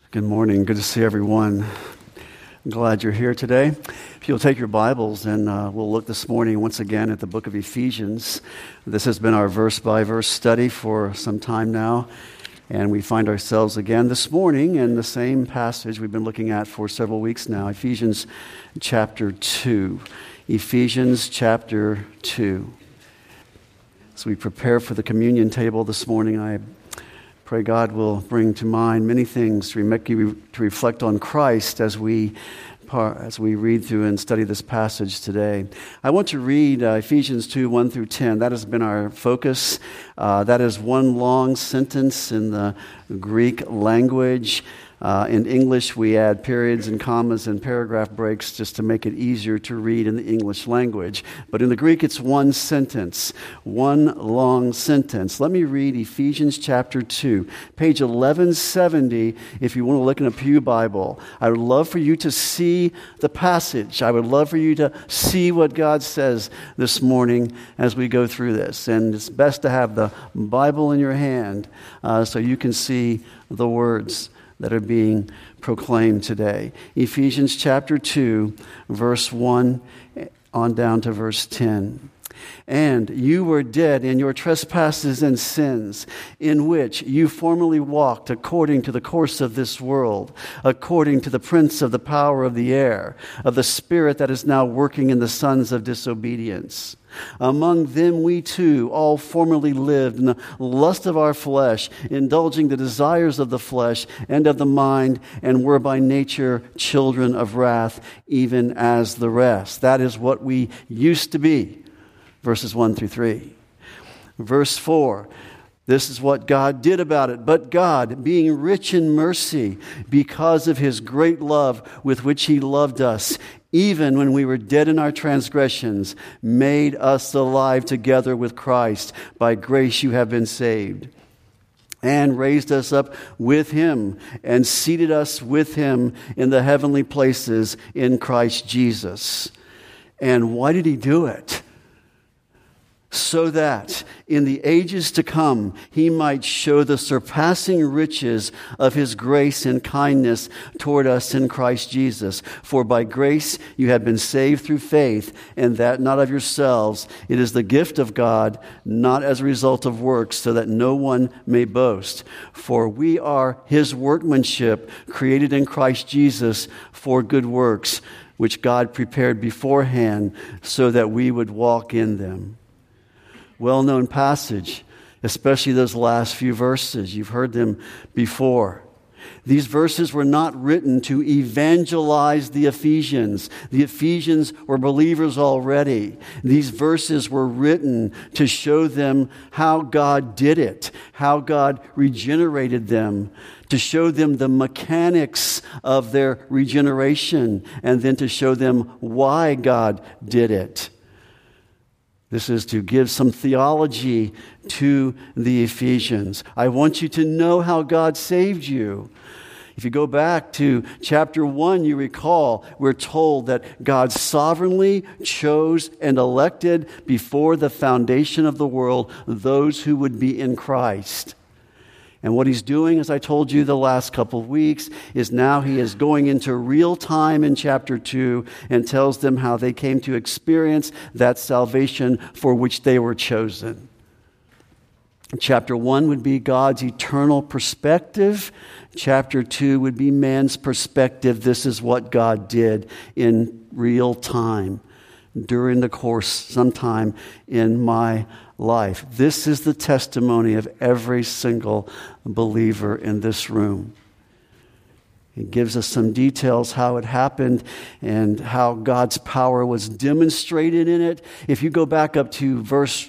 Good morning. Good to see everyone. I'm glad you're here today. If you'll take your Bibles, and we'll look this morning once again at the book of Ephesians. This has been our verse-by-verse study for some time now, and we find ourselves again this morning in the same passage we've been looking at for several weeks now, Ephesians chapter 2. Ephesians chapter 2. As we prepare for the communion table this morning, I pray God will bring to mind many things to make you to reflect on Christ as we read through and study this passage today. I want to read Ephesians 2, 1 through 10. That has been our focus. That is one long sentence in the Greek language. In English, we add periods and commas and paragraph breaks just to make it easier to read in the English language. But in the Greek, it's one sentence, one long sentence. Let me read Ephesians chapter 2, page 1170, if you want to look in a pew Bible. I would love for you to see the passage. I would love for you to see what God says this morning as we go through this. And it's best to have the Bible in your hand so you can see the words that are being proclaimed today. Ephesians chapter 2, verse 1 on down to verse 10. And you were dead in your trespasses and sins, in which you formerly walked according to the course of this world, according to the prince of the power of the air, of the spirit that is now working in the sons of disobedience. Among them we too all formerly lived in the lust of our flesh, indulging the desires of the flesh and of the mind, and were by nature children of wrath, even as the rest. That is what we used to be. Verses 1 through 3. Verse 4. This is what God did about it. But God, being rich in mercy, because of His great love with which He loved us, even when we were dead in our transgressions, made us alive together with Christ. By grace you have been saved. And raised us up with Him, and seated us with Him in the heavenly places in Christ Jesus. And why did He do it? So that in the ages to come He might show the surpassing riches of His grace and kindness toward us in Christ Jesus. For by grace you have been saved through faith, and that not of yourselves. It is the gift of God, not as a result of works, so that no one may boast. For we are His workmanship, created in Christ Jesus for good works, which God prepared beforehand so that we would walk in them. Well-known passage, especially those last few verses. You've heard them before. These verses were not written to evangelize the Ephesians. The Ephesians were believers already. These verses were written to show them how God did it, how God regenerated them, to show them the mechanics of their regeneration, and then to show them why God did it. This is to give some theology to the Ephesians. I want you to know how God saved you. If you go back to chapter 1, you recall we're told that God sovereignly chose and elected before the foundation of the world those who would be in Christ. And what He's doing, as I told you the last couple of weeks, is now He is going into real time in chapter 2 and tells them how they came to experience that salvation for which they were chosen. Chapter 1 would be God's eternal perspective. Chapter 2 would be man's perspective. This is what God did in real time during the course sometime in my life. This is the testimony of every single believer in this room. It gives us some details how it happened and how God's power was demonstrated in it. If you go back up to verse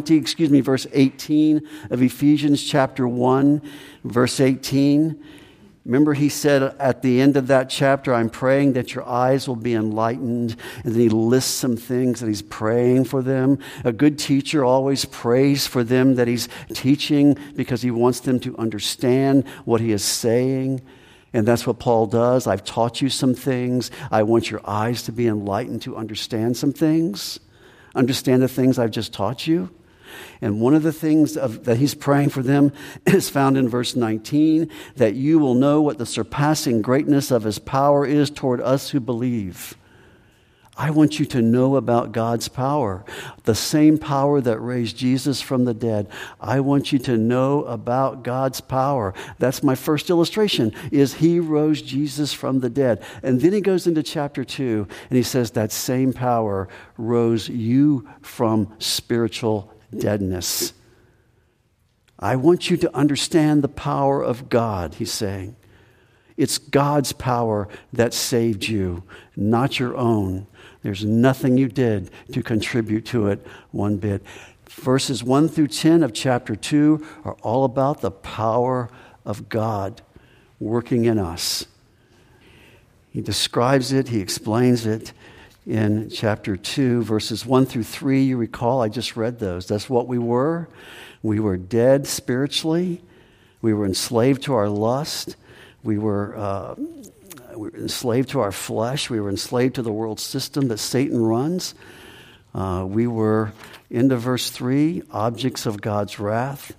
18 of Ephesians chapter 1, verse 18, remember He said at the end of that chapter, I'm praying that your eyes will be enlightened. And then He lists some things that He's praying for them. A good teacher always prays for them that he's teaching because he wants them to understand what he is saying. And that's what Paul does. I've taught you some things. I want your eyes to be enlightened to understand some things. Understand the things I've just taught you. And one of the things that he's praying for them is found in verse 19, that you will know what the surpassing greatness of his power is toward us who believe. I want you to know about God's power, the same power that raised Jesus from the dead. I want you to know about God's power. That's my first illustration, is he rose Jesus from the dead. And then he goes into chapter 2, and he says that same power rose you from spiritual deadness. I want you to understand the power of God, he's saying. It's God's power that saved you, not your own. There's nothing you did to contribute to it one bit. Verses 1 through 10 of chapter 2 are all about the power of God working in us. He describes it, he explains it in chapter 2, verses 1 through 3. You recall, I just read those. That's what we were. We were dead spiritually. We were enslaved to our lust. We were enslaved to our flesh. We were enslaved to the world system that Satan runs. We were, into verse 3, objects of God's wrath.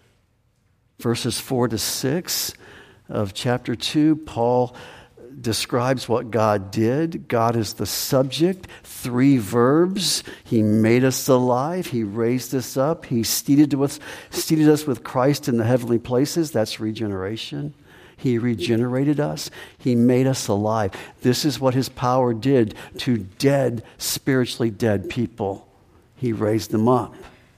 Verses 4 to 6 of chapter 2, Paul describes what God did. God is the subject, 3 verbs. He made us alive. He raised us up. He seated us with Christ in the heavenly places. That's regeneration. He regenerated us. He made us alive. This is what his power did to dead, spiritually dead people. He raised them up.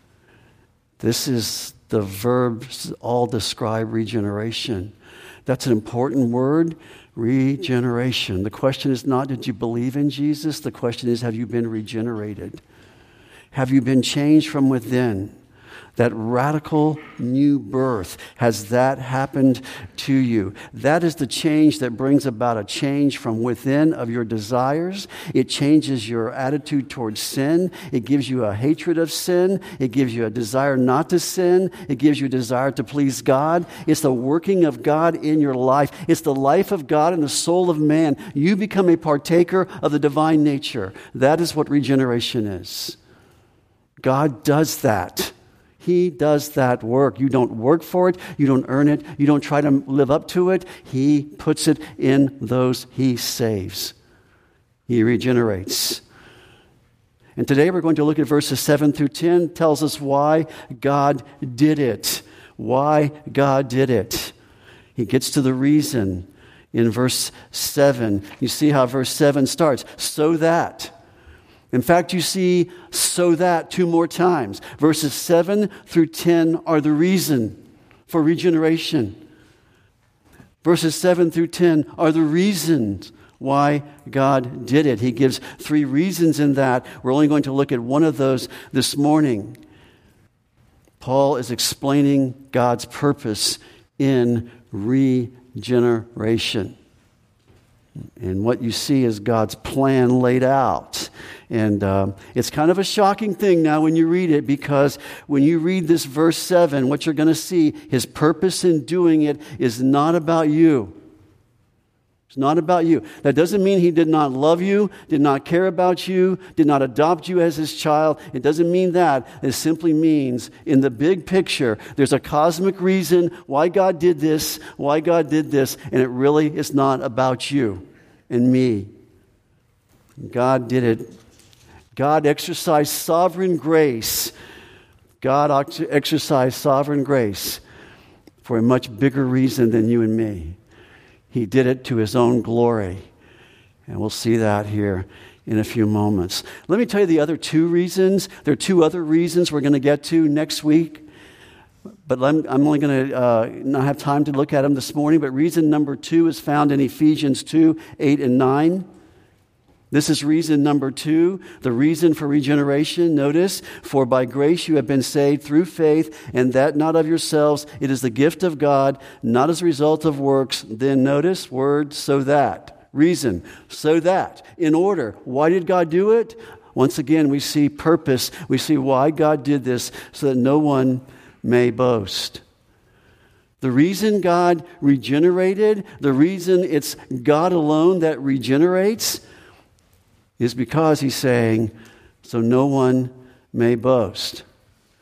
This is the verbs all describe regeneration. That's an important word, regeneration. The question is not, did you believe in Jesus? The question is, have you been regenerated? Have you been changed from within? That radical new birth, has that happened to you? That is the change that brings about a change from within of your desires. It changes your attitude towards sin. It gives you a hatred of sin. It gives you a desire not to sin. It gives you a desire to please God. It's the working of God in your life. It's the life of God in the soul of man. You become a partaker of the divine nature. That is what regeneration is. God does that. He does that work. You don't work for it. You don't earn it. You don't try to live up to it. He puts it in those he saves. He regenerates. And today we're going to look at verses 7 through 10. Tells us why God did it. Why God did it. He gets to the reason in verse 7. You see how verse 7 starts. So that. In fact, you see so that 2 more times. Verses 7 through 10 are the reason for regeneration. Verses 7 through 10 are the reasons why God did it. He gives 3 reasons in that. We're only going to look at one of those this morning. Paul is explaining God's purpose in regeneration. And what you see is God's plan laid out. And it's kind of a shocking thing now when you read it, because when you read this verse 7, what you're going to see, his purpose in doing it is not about you. It's not about you. That doesn't mean he did not love you, did not care about you, did not adopt you as his child. It doesn't mean that. It simply means in the big picture, there's a cosmic reason why God did this, and it really is not about you and me. God did it. God exercised sovereign grace. God exercised sovereign grace for a much bigger reason than you and me. He did it to his own glory. And we'll see that here in a few moments. Let me tell you the other 2 reasons. There are 2 other reasons we're going to get to next week. But I'm only going to not have time to look at them this morning. But reason number 2 is found in Ephesians 2, 8 and 9. This is reason number 2, the reason for regeneration. Notice, for by grace you have been saved through faith, and that not of yourselves. It is the gift of God, not as a result of works. Then notice, word, so that. Reason, so that. In order. Why did God do it? Once again, we see purpose. We see why God did this, so that no one may boast. The reason God regenerated, the reason it's God alone that regenerates, is because he's saying, so no one may boast.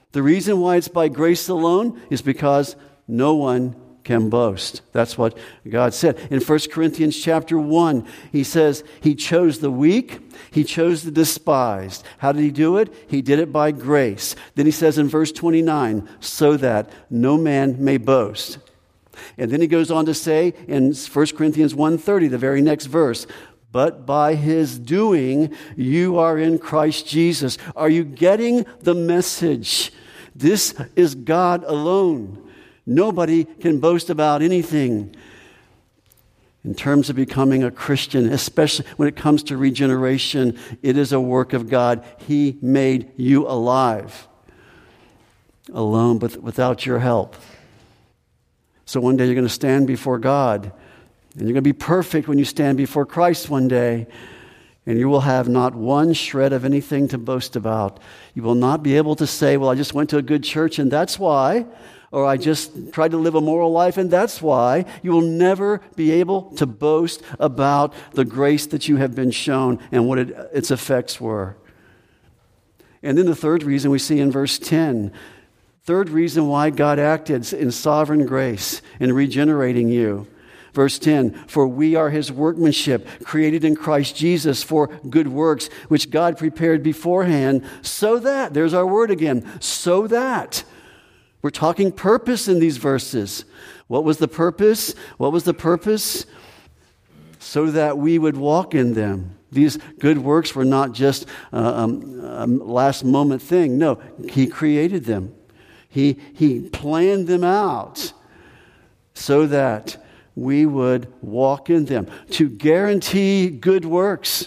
The reason why it's by grace alone is because no one can boast. That's what God said. In 1 Corinthians chapter 1, he says he chose the weak, he chose the despised. How did he do it? He did it by grace. Then he says in verse 29, so that no man may boast. And then he goes on to say in 1 Corinthians 1:30, the very next verse, but by his doing, you are in Christ Jesus. Are you getting the message? This is God alone. Nobody can boast about anything. In terms of becoming a Christian, especially when it comes to regeneration, it is a work of God. He made you alive. Alone, but without your help. So one day you're going to stand before God, and you're going to be perfect when you stand before Christ one day, and you will have not one shred of anything to boast about. You will not be able to say, well, I just went to a good church and that's why, or I just tried to live a moral life and that's why. You will never be able to boast about the grace that you have been shown and what its effects were. And then the third reason we see in verse 10, third reason why God acted in sovereign grace in regenerating you. Verse 10, for we are his workmanship, created in Christ Jesus for good works, which God prepared beforehand, so that, there's our word again, so that. We're talking purpose in these verses. What was the purpose? What was the purpose? So that we would walk in them. These good works were not just a last moment thing. No, he created them. He planned them out so that we would walk in them. To guarantee good works,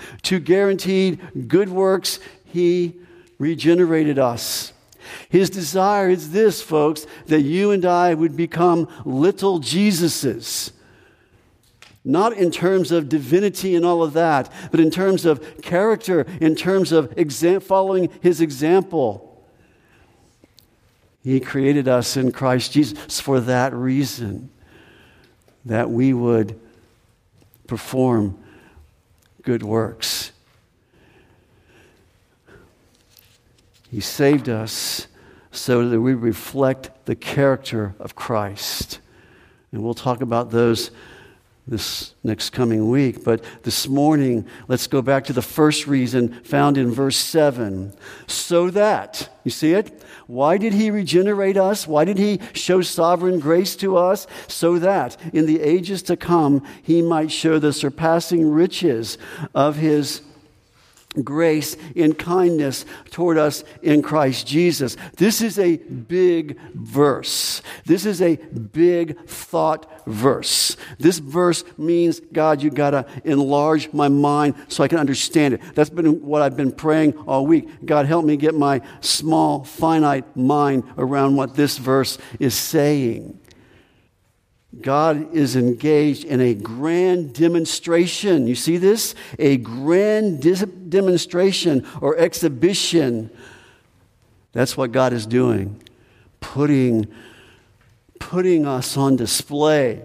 he regenerated us. His desire is this, folks, that you and I would become little Jesuses. Not in terms of divinity and all of that, but in terms of character, in terms of following his example. He created us in Christ Jesus for that reason, that we would perform good works. He saved us so that we reflect the character of Christ. And we'll talk about those this next coming week. But this morning, let's go back to the first reason found in verse 7. So that, you see it? Why did he regenerate us? Why did he show sovereign grace to us? So that in the ages to come, he might show the surpassing riches of his grace in kindness toward us in Christ Jesus. This is a big verse. This is a big thought verse. This verse means, God, you got to enlarge my mind so I can understand it. That's been what I've been praying all week. God, help me get my small, finite mind around what this verse is saying. God is engaged in a grand demonstration. You see this? A grand demonstration or exhibition. That's what God is doing. Putting us on display.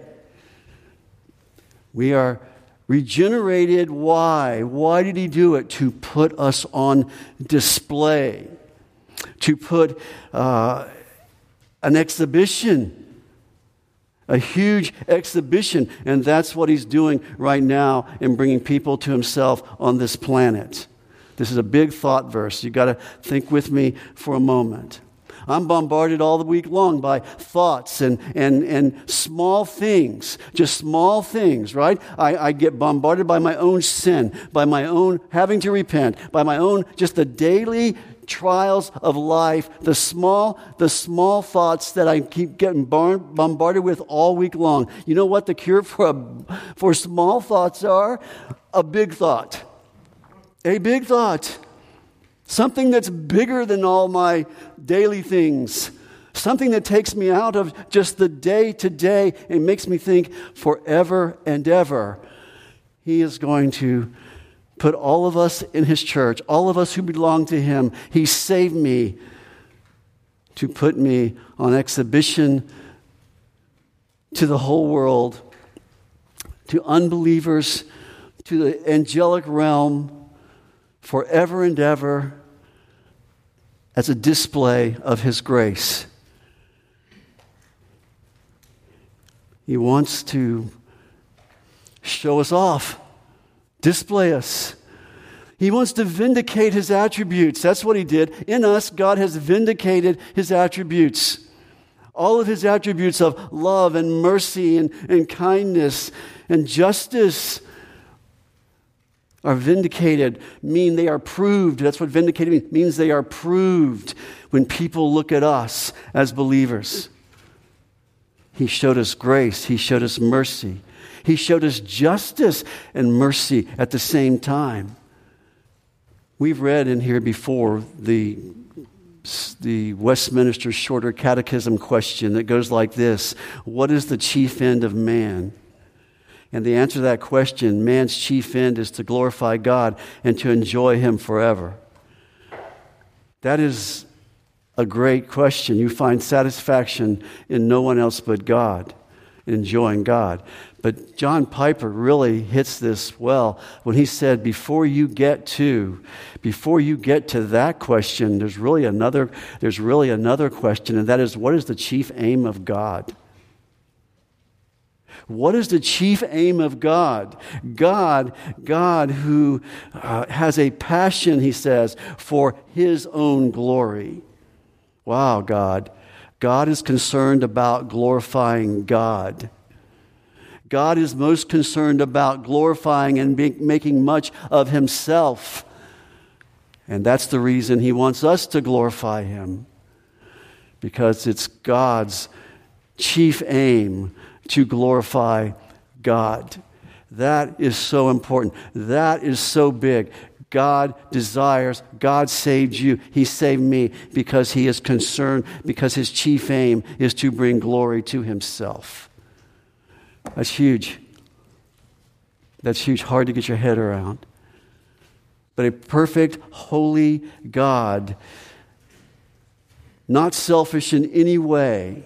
We are regenerated. Why? Why did he do it? To put us on display. To put an exhibition. A huge exhibition, and that's what he's doing right now in bringing people to himself on this planet. This is a big thought verse. You've got to think with me for a moment. I'm bombarded all the week long by thoughts and small things, just small things, right? I get bombarded by my own sin, by my own having to repent, by my own just the daily trials of life, the small thoughts that I keep getting bombarded with all week long. You know what the cure for small thoughts are? A big thought. A big thought. Something that's bigger than all my daily things. Something that takes me out of just the day to day and makes me think forever and ever. He is going to put all of us in his church, all of us who belong to him. He saved me to put me on exhibition to the whole world, to unbelievers, to the angelic realm, forever and ever, as a display of His grace. He wants to show us off, display us. He wants to vindicate His attributes. That's what He did. In us, God has vindicated His attributes. All of His attributes of love and mercy and kindness and justice are vindicated, mean they are proved. That's what vindicated means. They are proved when people look at us as believers. He showed us grace. He showed us mercy. He showed us justice and mercy at the same time. We've read in here before the Westminster Shorter Catechism question that goes like this: what is the chief end of man? And the answer to that question, man's chief end is to glorify God and to enjoy Him forever. That is a great question. You find satisfaction in no one else but God, enjoying God. But John Piper really hits this well when he said, before you get to that question, there's really another question, and that is, what is the chief aim of God? What is the chief aim of God? God who has a passion, he says, for His own glory. Wow, God. God is concerned about glorifying God. God is most concerned about glorifying and making much of Himself. And that's the reason He wants us to glorify Him. Because it's God's chief aim to glorify God. That is so important. That is so big. God desires, God saved you. He saved me because He is concerned, because His chief aim is to bring glory to Himself. That's huge. That's huge. Hard to get your head around. But a perfect, holy God, not selfish in any way.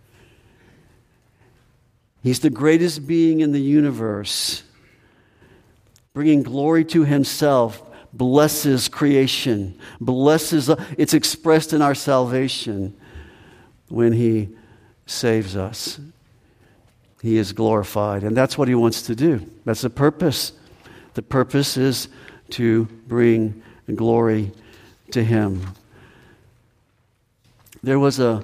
He's the greatest being in the universe, bringing glory to Himself, blesses creation, it's expressed in our salvation when He saves us. He is glorified, and that's what He wants to do. That's the purpose. The purpose is to bring glory to Him. There was a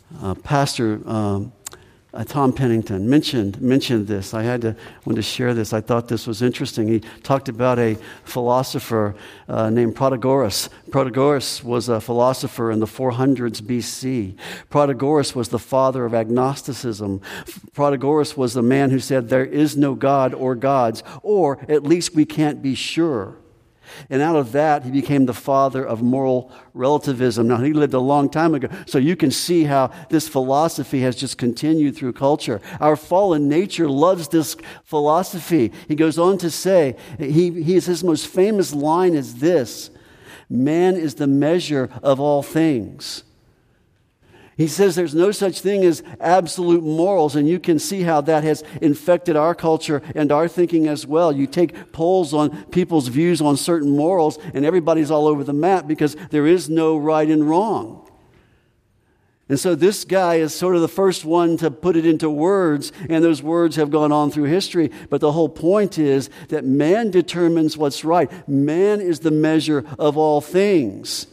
pastor, Tom Pennington mentioned this. I wanted to share this. I thought this was interesting. He talked about a philosopher named Protagoras. Protagoras was a philosopher in the 400s BC. Protagoras was the father of agnosticism. Protagoras was the man who said there is no God or gods, or at least we can't be sure. And out of that, he became the father of moral relativism. Now, he lived a long time ago, so you can see how this philosophy has just continued through culture. Our fallen nature loves this philosophy. He goes on to say, his most famous line is this: man is the measure of all things. He says there's no such thing as absolute morals, and you can see how that has infected our culture and our thinking as well. You take polls on people's views on certain morals, and everybody's all over the map because there is no right and wrong. And so this guy is sort of the first one to put it into words, and those words have gone on through history. But the whole point is that man determines what's right. Man is the measure of all things.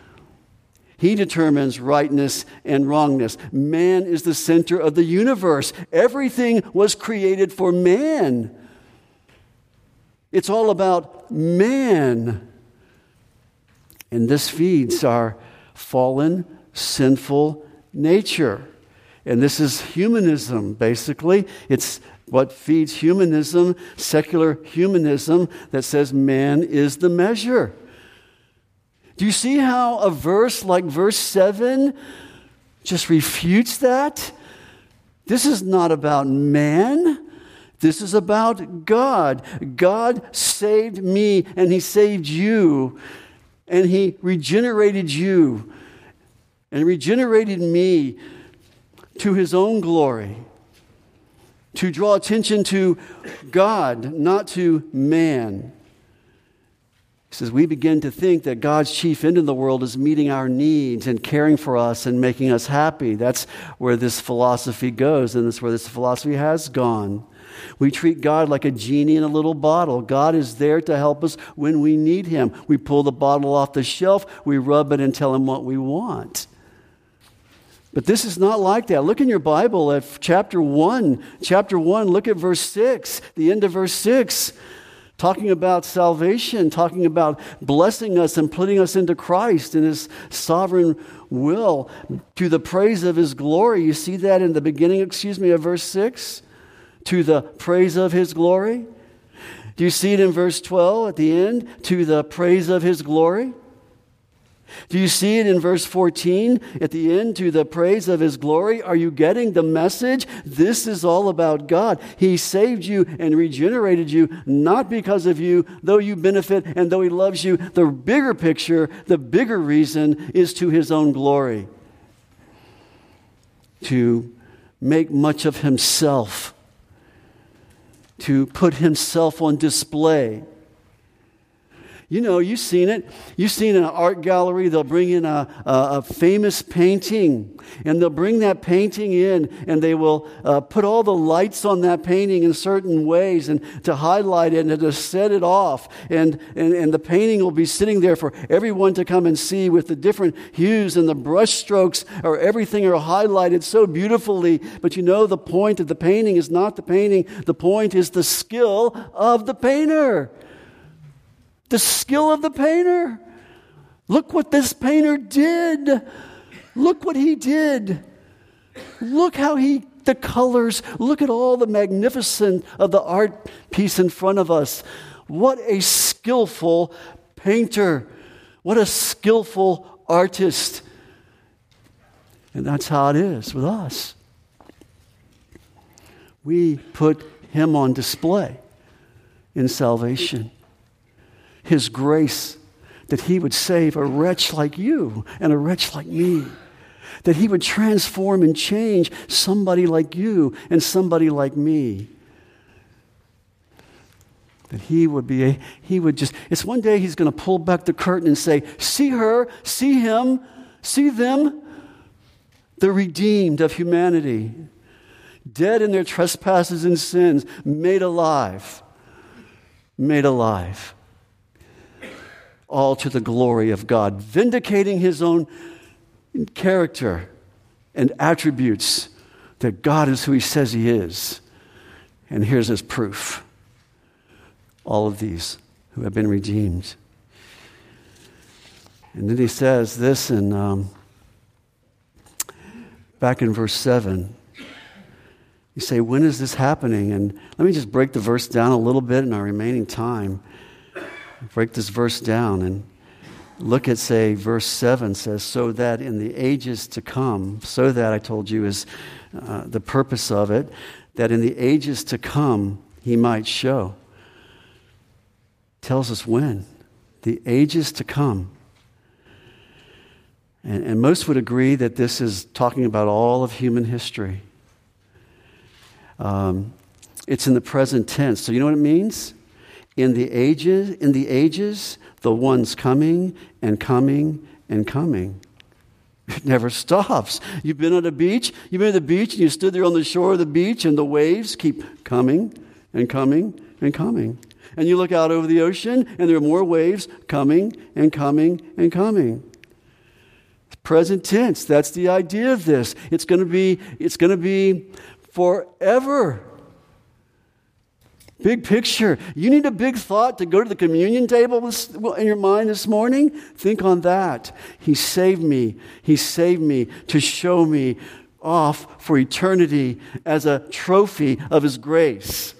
He determines rightness and wrongness. Man is the center of the universe. Everything was created for man. It's all about man. And this feeds our fallen, sinful nature. And this is humanism, basically. It's what feeds humanism, secular humanism, that says man is the measure. Do you see how a verse like verse 7 just refutes that? This is not about man. This is about God. God saved me, and He saved you, and He regenerated you, and regenerated me to His own glory, to draw attention to God, not to man. He says, we begin to think that God's chief end in the world is meeting our needs and caring for us and making us happy. That's where this philosophy goes, and that's where this philosophy has gone. We treat God like a genie in a little bottle. God is there to help us when we need Him. We pull the bottle off the shelf, we rub it and tell Him what we want. But this is not like that. Look in your Bible at chapter 1. Chapter 1, look at verse 6, the end of verse 6. Talking about salvation, talking about blessing us and putting us into Christ in His sovereign will to the praise of His glory. You see that in the beginning, of verse 6? To the praise of His glory. Do you see it in verse 12 at the end? To the praise of His glory. Do you see it in verse 14 at the end? To the praise of His glory. Are you getting the message? This is all about God. He saved you and regenerated you, not because of you, though you benefit and though He loves you. The bigger picture, the bigger reason is to His own glory. To make much of Himself. To put Himself on display. You know, you've seen it. You've seen in an art gallery, they'll bring in a famous painting, and they'll bring that painting in, and they will put all the lights on that painting in certain ways, and to highlight it and to set it off, and the painting will be sitting there for everyone to come and see with the different hues and the brush strokes, or everything are highlighted so beautifully. But you know, the point of the painting is not the painting. The point is the skill of the painter. The skill of the painter. Look what this painter did. Look what he did. Look how the colors, look at all the magnificence of the art piece in front of us. What a skillful painter. What a skillful artist. And that's how it is with us. We put Him on display in salvation. His grace, that He would save a wretch like you and a wretch like me. That He would transform and change somebody like you and somebody like me. That He would just, it's one day He's going to pull back the curtain and say, see her, see him, see them, the redeemed of humanity, dead in their trespasses and sins, made alive. Made alive. All to the glory of God, vindicating His own character and attributes that God is who He says He is. And here's His proof. All of these who have been redeemed. And then He says this back in verse 7. You say, when is this happening? And let me just break the verse down a little bit in our remaining time. Break this verse down and look at, say, verse 7 says, so that in the ages to come, so that I told you is the purpose of it, that in the ages to come He might show. Tells us when. The ages to come. And most would agree that this is talking about all of human history. It's in the present tense. So you know what it means? In the ages, the one's coming and coming and coming. It never stops. You've been on a beach, you've been at the beach, and you stood there on the shore of the beach, and the waves keep coming and coming and coming. And you look out over the ocean, and there are more waves coming and coming and coming. Present tense, that's the idea of this. It's going to be forever. Big picture. You need a big thought to go to the communion table in your mind this morning? Think on that. He saved me. He saved me to show me off for eternity as a trophy of His grace.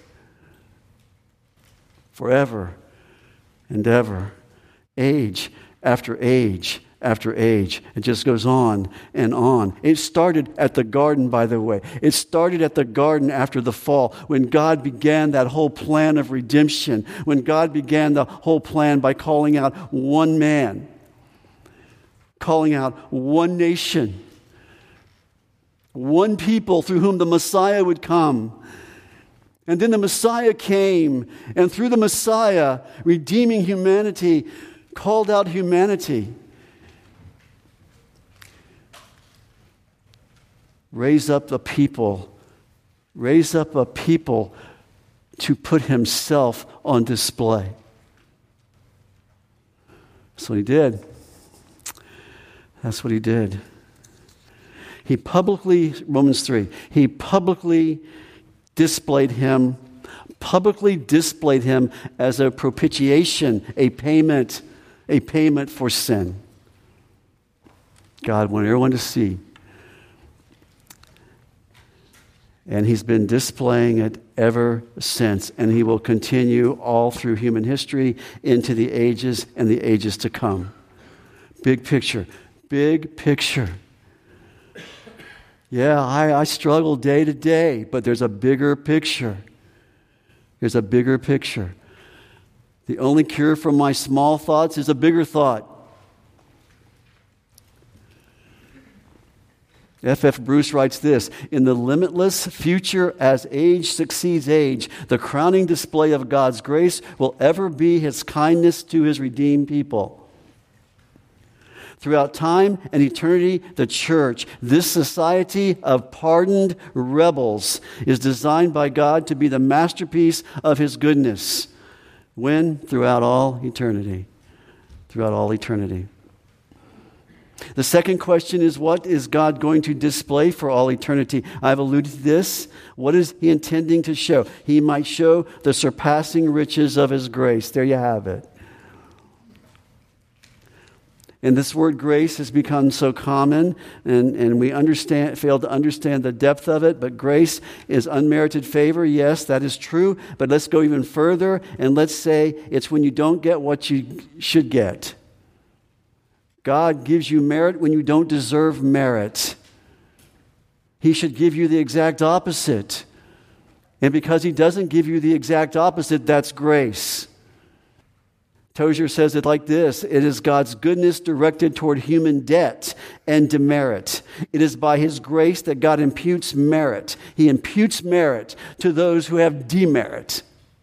Forever and ever. Age after age after age. It just goes on and on. It started at the garden, by the way. It started at the garden after the fall, when God began that whole plan of redemption, when God began the whole plan by calling out one man, calling out one nation, one people through whom the Messiah would come. And then the Messiah came, and through the Messiah, redeeming humanity, called out humanity. Raise up a people to put himself on display. That's what he did. That's what he did. He publicly, Romans 3, he publicly displayed him as a propitiation, a payment for sin. God wanted everyone to see. And he's been displaying it ever since. And he will continue all through human history into the ages and the ages to come. Big picture. Big picture. Yeah, I struggle day to day, but there's a bigger picture. There's a bigger picture. The only cure for my small thoughts is a bigger thought. F.F. Bruce writes this: in the limitless future as age succeeds age, the crowning display of God's grace will ever be his kindness to his redeemed people. Throughout time and eternity, the church, this society of pardoned rebels, is designed by God to be the masterpiece of his goodness. When? Throughout all eternity. Throughout all eternity. The second question is, what is God going to display for all eternity? I've alluded to this. What is he intending to show? He might show the surpassing riches of his grace. There you have it. And this word grace has become so common, and we fail to understand the depth of it. But grace is unmerited favor. Yes, that is true. But let's go even further, and let's say it's when you don't get what you should get. God gives you merit when you don't deserve merit. He should give you the exact opposite. And because he doesn't give you the exact opposite, that's grace. Tozer says it like this: it is God's goodness directed toward human debt and demerit. It is by his grace that God imputes merit. He imputes merit to those who have demerit,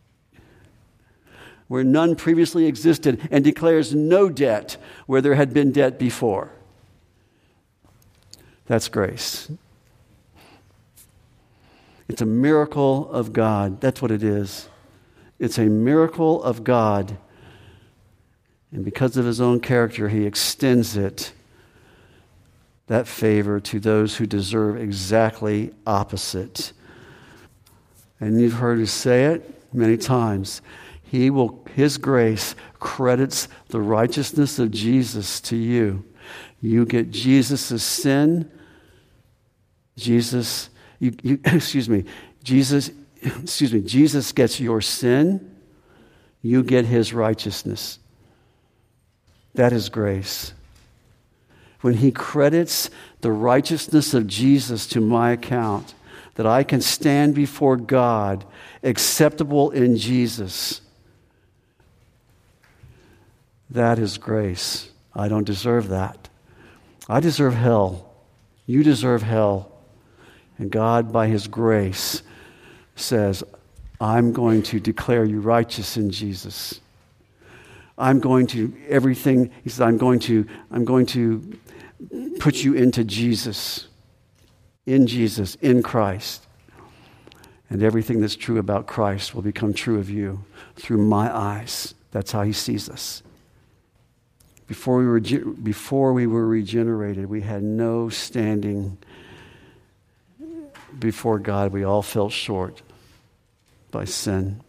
where none previously existed, and declares no debt where there had been debt before. That's grace. It's a miracle of God. That's what it is. It's a miracle of God. And because of his own character, he extends that favor to those who deserve exactly opposite. And you've heard us say it many times. His grace credits the righteousness of Jesus to you. You get Jesus' sin. Jesus gets your sin. You get his righteousness. That is grace. When he credits the righteousness of Jesus to my account, that I can stand before God acceptable in Jesus, that is grace. I don't deserve that. I deserve hell. You deserve hell. And God, by his grace, says, I'm going to declare you righteous in Jesus. I'm going to everything. He said, I'm going to put you into Jesus, in Christ. And everything that's true about Christ will become true of you through my eyes. That's how he sees us. Before we were regenerated, we had no standing before God. We all fell short by sin.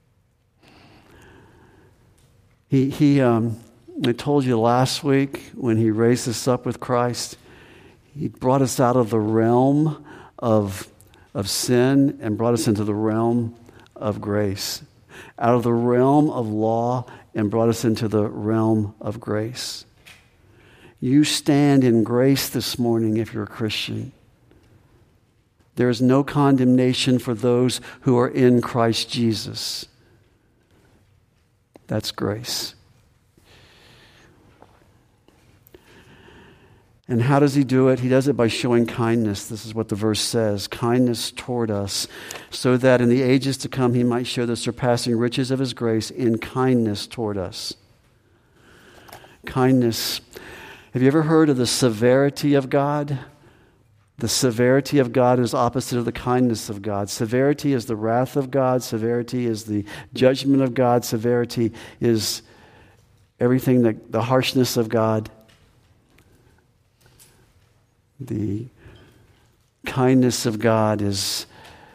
I told you last week when he raised us up with Christ, he brought us out of the realm of sin and brought us into the realm of grace. Out of the realm of law and brought us into the realm of grace. You stand in grace this morning if you're a Christian. There is no condemnation for those who are in Christ Jesus. That's grace. And how does he do it? He does it by showing kindness. This is what the verse says, kindness toward us, so that in the ages to come he might show the surpassing riches of his grace in kindness toward us. Kindness. Have you ever heard of the severity of God? The severity of God is opposite of the kindness of God. Severity is the wrath of God. Severity is the judgment of God. Severity is everything the harshness of God. The kindness of God is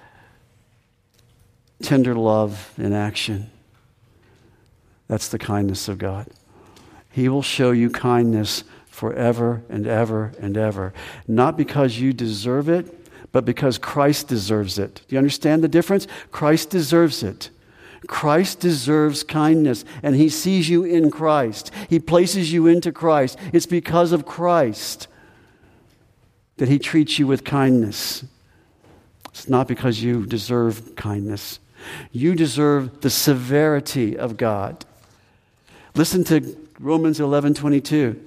tender love in action. That's the kindness of God. He will show you kindness forever and ever and ever. Not because you deserve it, but because Christ deserves it. Do you understand the difference? Christ deserves it. Christ deserves kindness, and he sees you in Christ. He places you into Christ. It's because of Christ that he treats you with kindness. It's not because you deserve kindness. You deserve the severity of God. Listen to Romans 11:22.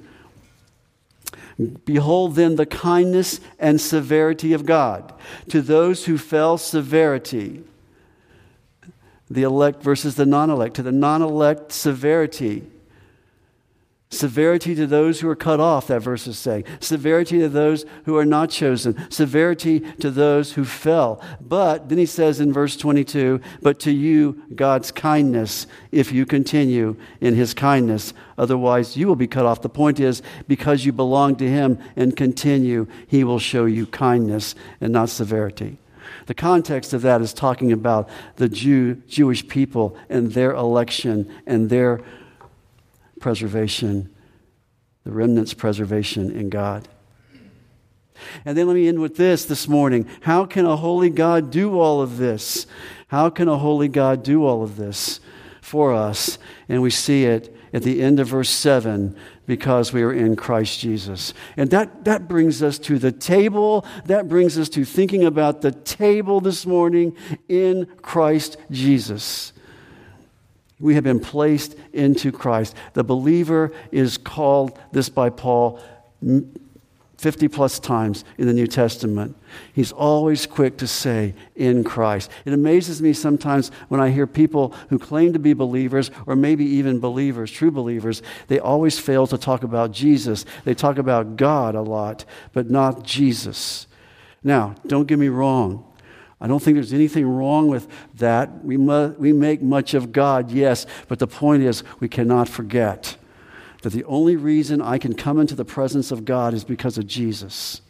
Behold then the kindness and severity of God. To those who fell, severity. The elect versus the non-elect. To the non-elect, severity. Severity to those who are cut off, that verse is saying. Severity to those who are not chosen. Severity to those who fell. But, then he says in verse 22, but to you, God's kindness, if you continue in his kindness. Otherwise, you will be cut off. The point is, because you belong to him and continue, he will show you kindness and not severity. The context of that is talking about the Jewish people and their election and their preservation, the remnant's preservation in God. And then let me end with this morning. How can a holy God do all of this? How can a holy God do all of this for us? And we see it at the end of verse 7, because we are in Christ Jesus. And that brings us to the table. That brings us to thinking about the table this morning in Christ Jesus. We have been placed into Christ. The believer is called this by Paul 50 plus times in the New Testament. He's always quick to say, in Christ. It amazes me sometimes when I hear people who claim to be believers, or maybe even believers, true believers, they always fail to talk about Jesus. They talk about God a lot, but not Jesus. Now, don't get me wrong. I don't think there's anything wrong with that. We make much of God, yes, but the point is we cannot forget that the only reason I can come into the presence of God is because of Jesus.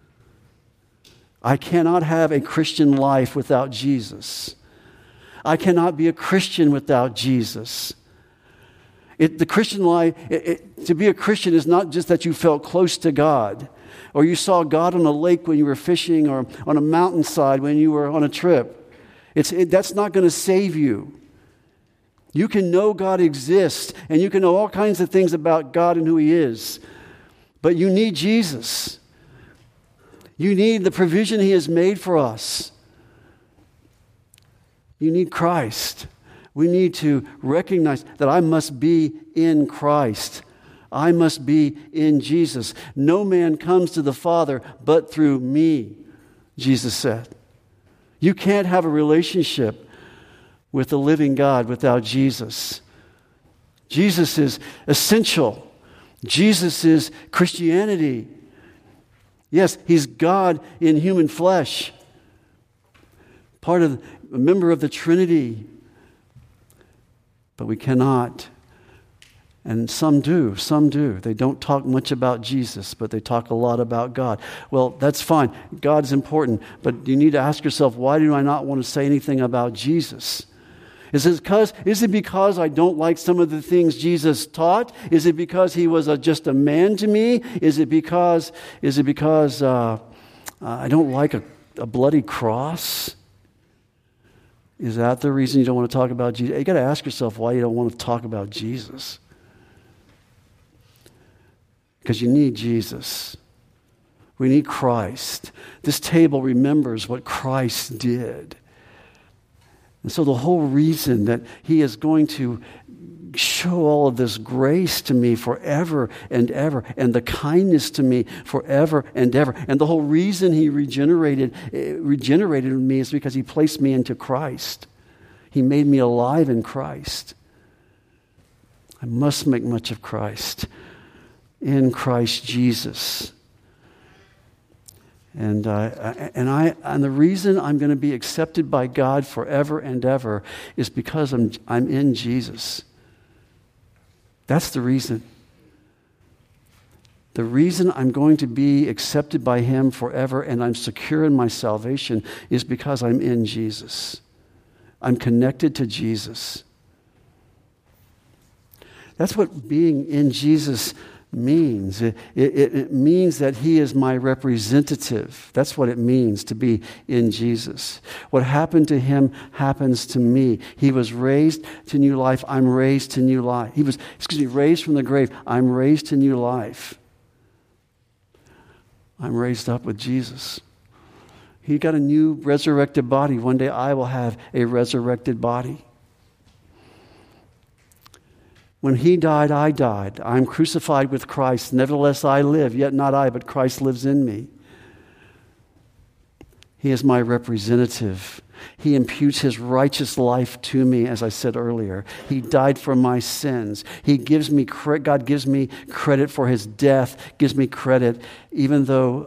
I cannot have a Christian life without Jesus. I cannot be a Christian without Jesus. The Christian life, to be a Christian is not just that you felt close to God, or you saw God on a lake when you were fishing, or on a mountainside when you were on a trip. That's not going to save you. You can know God exists, and you can know all kinds of things about God and who he is. But you need Jesus. You need the provision he has made for us. You need Christ. We need to recognize that I must be in Christ. I must be in Jesus. No man comes to the Father but through me, Jesus said. You can't have a relationship with the living God without Jesus. Jesus is essential. Jesus is Christianity. Yes, he's God in human flesh. A member of the Trinity. But we cannot. And some do. They don't talk much about Jesus, but they talk a lot about God. Well, that's fine. God's important. But you need to ask yourself, why do I not want to say anything about Jesus? Is it because I don't like some of the things Jesus taught? Is it because he was just a man to me? Is it because I don't like a bloody cross? Is that the reason you don't want to talk about Jesus? You got to ask yourself why you don't want to talk about Jesus. Because you need Jesus. We need Christ. This table remembers what Christ did. And so the whole reason that he is going to show all of this grace to me forever and ever, and the kindness to me forever and ever. And the whole reason he regenerated me is because he placed me into Christ. He made me alive in Christ. I must make much of Christ in Christ Jesus. And the reason I'm going to be accepted by God forever and ever is because I'm in Jesus. That's the reason. The reason I'm going to be accepted by Him forever and I'm secure in my salvation is because I'm in Jesus. I'm connected to Jesus. That's what being in Jesus means. It means that He is my representative. That's what it means to be in Jesus. What happened to Him happens to me. He was raised to new life. I'm raised to new life. He was, raised from the grave. I'm raised to new life. I'm raised up with Jesus. He got a new resurrected body. One day I will have a resurrected body. When He died, I died. I'm crucified with Christ. Nevertheless, I live, yet not I, but Christ lives in me. He is my representative. He imputes His righteous life to me, as I said earlier. He died for my sins. God gives me credit for His death, gives me credit, even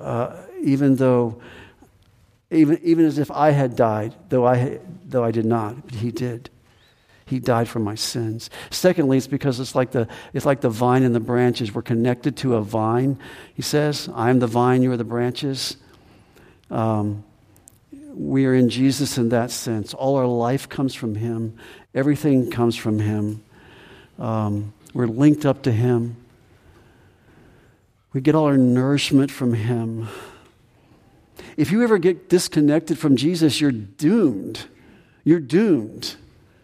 as if I had died, though I did not, but He did. He died for my sins. Secondly, it's because it's like the vine and the branches. We're connected to a vine. He says, I am the vine, you are the branches. We are in Jesus in that sense. All our life comes from Him. Everything comes from Him. We're linked up to Him. We get all our nourishment from Him. If you ever get disconnected from Jesus, you're doomed. You're doomed.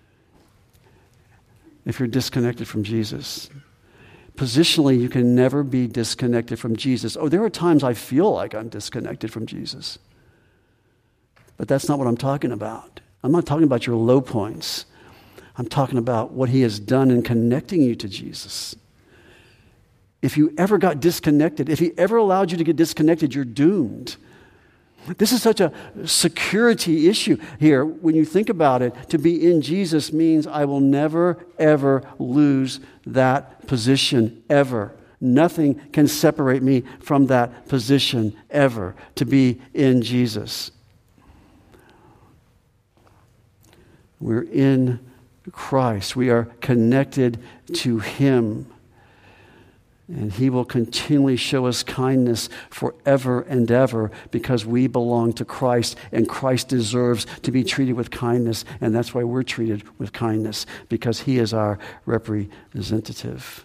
If you're disconnected from Jesus. Positionally, you can never be disconnected from Jesus. Oh, there are times I feel like I'm disconnected from Jesus. But that's not what I'm talking about. I'm not talking about your low points. I'm talking about what He has done in connecting you to Jesus. If you ever got disconnected, if He ever allowed you to get disconnected, you're doomed. This is such a security issue here. When you think about it, to be in Jesus means I will never, ever lose that position, ever. Nothing can separate me from that position, ever, to be in Jesus. We're in Christ. We are connected to Him. And He will continually show us kindness forever and ever because we belong to Christ, and Christ deserves to be treated with kindness, and that's why we're treated with kindness, because He is our representative.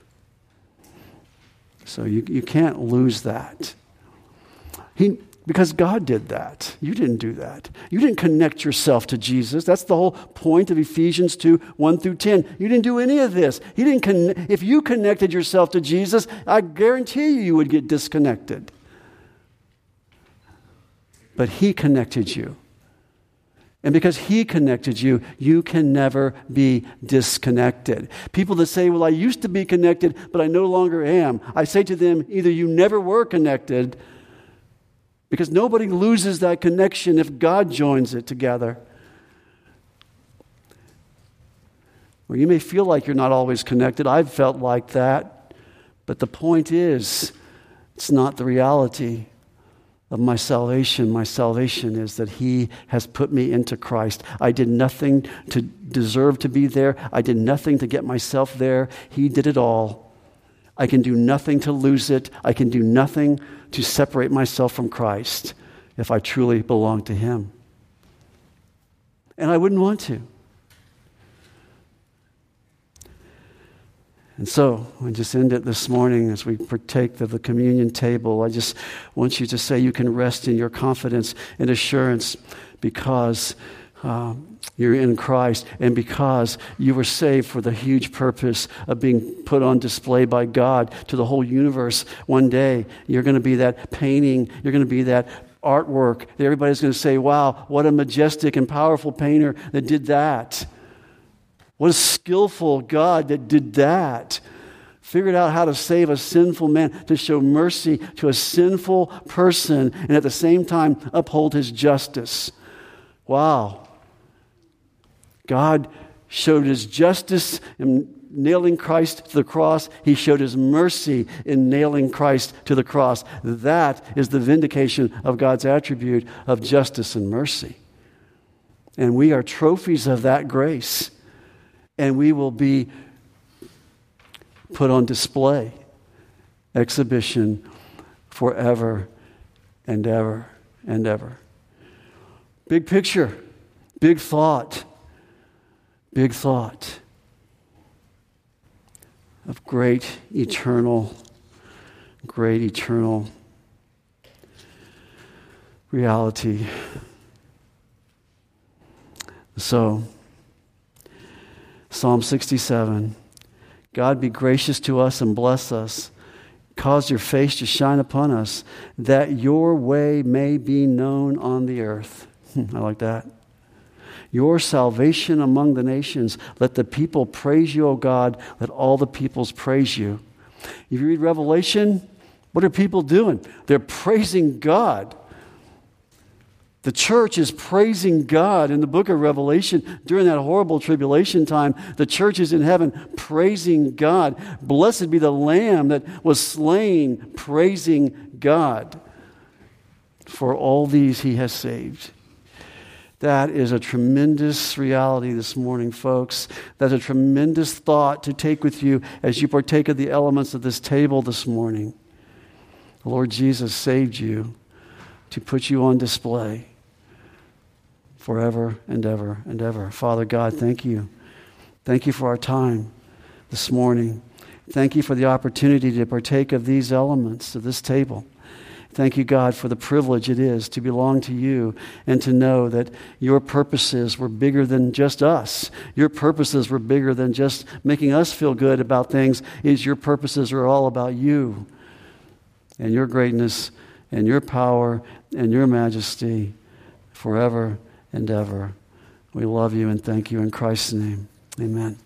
So you can't lose that. Because God did that. You didn't do that. You didn't connect yourself to Jesus. That's the whole point of Ephesians 2, 1 through 10. You didn't do any of this. If you connected yourself to Jesus, I guarantee you would get disconnected. But He connected you. And because He connected you, you can never be disconnected. People that say, well, I used to be connected, but I no longer am. I say to them, either you never were connected, because nobody loses that connection if God joins it together. Or you may feel like you're not always connected. I've felt like that. But the point is, it's not the reality of my salvation. My salvation is that He has put me into Christ. I did nothing to deserve to be there. I did nothing to get myself there. He did it all. I can do nothing to lose it. I can do nothing to separate myself from Christ if I truly belong to Him. And I wouldn't want to. And so, I just end it this morning as we partake of the communion table. I just want you to say you can rest in your confidence and assurance because you're in Christ, and because you were saved for the huge purpose of being put on display by God to the whole universe. One day, you're going to be that painting, you're going to be that artwork that everybody's going to say, wow, what a majestic and powerful painter that did that. What a skillful God that did that. Figured out how to save a sinful man, to show mercy to a sinful person, and at the same time uphold his justice. Wow. God showed his justice in nailing Christ to the cross. He showed his mercy in nailing Christ to the cross. That is the vindication of God's attribute of justice and mercy. And we are trophies of that grace. And we will be put on display, exhibition forever and ever and ever. Big picture, big thought of great eternal reality. So, Psalm 67, God be gracious to us and bless us. Cause your face to shine upon us, that your way may be known on the earth. I like that. Your salvation among the nations. Let the people praise you, O God. Let all the peoples praise you. If you read Revelation, what are people doing? They're praising God. The church is praising God in the book of Revelation during that horrible tribulation time. The church is in heaven praising God. Blessed be the Lamb that was slain, praising God. For all these he has saved. That is a tremendous reality this morning, folks. That's a tremendous thought to take with you as you partake of the elements of this table this morning. The Lord Jesus saved you to put you on display forever and ever and ever. Father God, thank you. Thank you for our time this morning. Thank you for the opportunity to partake of these elements of this table. Thank you, God, for the privilege it is to belong to you and to know that your purposes were bigger than just us. Your purposes were bigger than just making us feel good about things. Your purposes are all about you and your greatness and your power and your majesty forever and ever. We love you and thank you in Christ's name. Amen.